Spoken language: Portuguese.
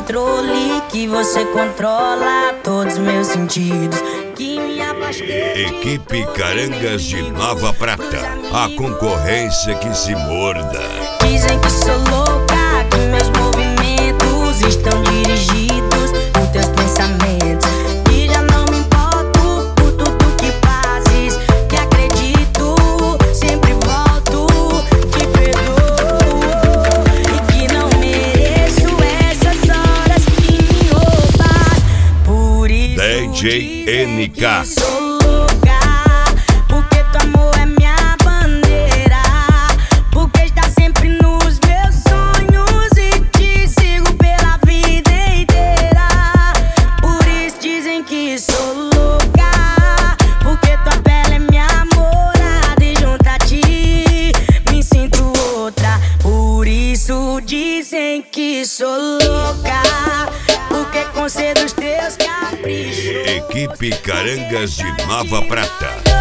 controle, que você controla todos os meus sentidos. Que me abasteça. Equipe Carangas de Nova Prata, a concorrência que se morda. Dizem que sou louca, que meus movimentos estão dirigidos por teus pensamentos. E já não me importo por tudo que fazes, que acredito, sempre volto, te perdoo. E que não mereço essas horas que me roubas. Por isso DJ NK. sou louca, porque teu amor é minha bandeira. Porque está sempre nos meus sonhos e te sigo pela vida inteira. Por isso dizem que sou louca, porque tua pele é minha morada e junto a ti me sinto outra. Por isso dizem que sou louca, porque concedo os teus caprichos. Equipe Carangas de Nova Prata.